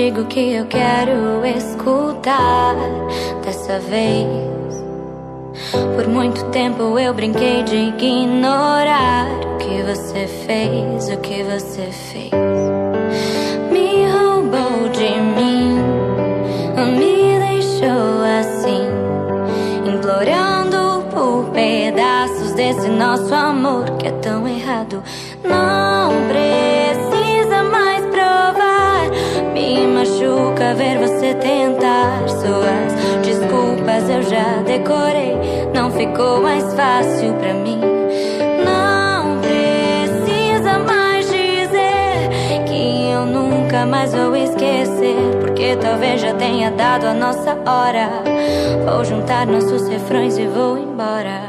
diga o que eu quero escutar dessa vez. Por muito tempo eu brinquei de ignorar o que você fez, o que você fez. Me roubou de mim, me deixou assim, implorando por pedaços desse nosso amor que é tão errado. Não precisa mais provar, me machuca ver você tentar. Suas desculpas eu já decorei, não ficou mais fácil pra mim. Não precisa mais dizer que eu nunca mais vou esquecer, porque talvez já tenha dado a nossa hora. Vou juntar nossos refrões e vou embora.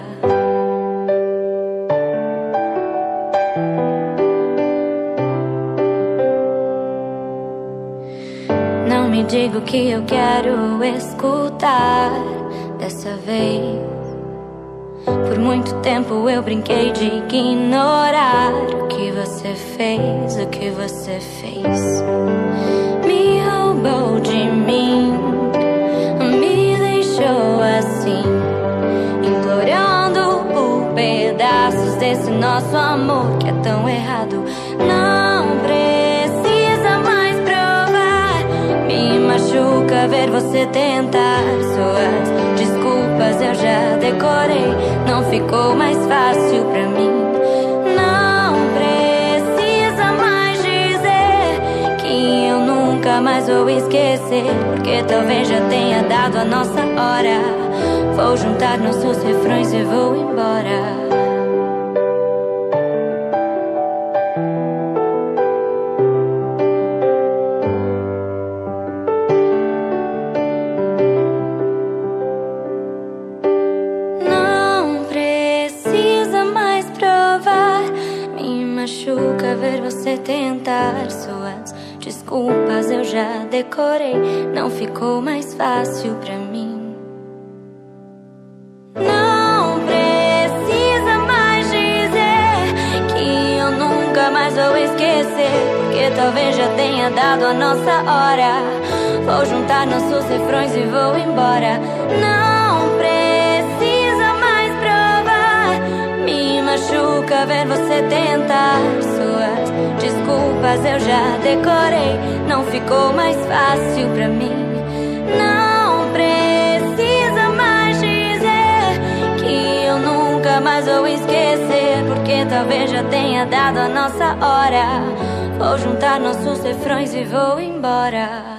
Não me diga o que eu quero escutar dessa vez. Por muito tempo eu brinquei de ignorar o que você fez, o que você fez. Me roubou de mim, me deixou assim, implorando por pedaços desse nosso amor que é tão errado. Não precisa mais provar, me machuca ver você tentar. Suas desculpas eu já decorei, não ficou mais fácil pra mim. Não precisa mais dizer que eu nunca mais vou esquecer, porque talvez já tenha dado a nossa hora. Vou juntar nossos refrões e vou embora. Machuca ver você tentar. Suas desculpas eu já decorei, não ficou mais fácil pra mim. Não precisa mais dizer que eu nunca mais vou esquecer, porque talvez já tenha dado a nossa hora. Vou juntar nossos refrões e vou embora. Não precisa mais provar, me machuca ver você tentar. Suas desculpas eu já decorei, não ficou mais fácil pra mim. Não precisa mais dizer que eu nunca mais vou esquecer, porque talvez já tenha dado a nossa hora. Vou juntar nossos refrões e vou embora.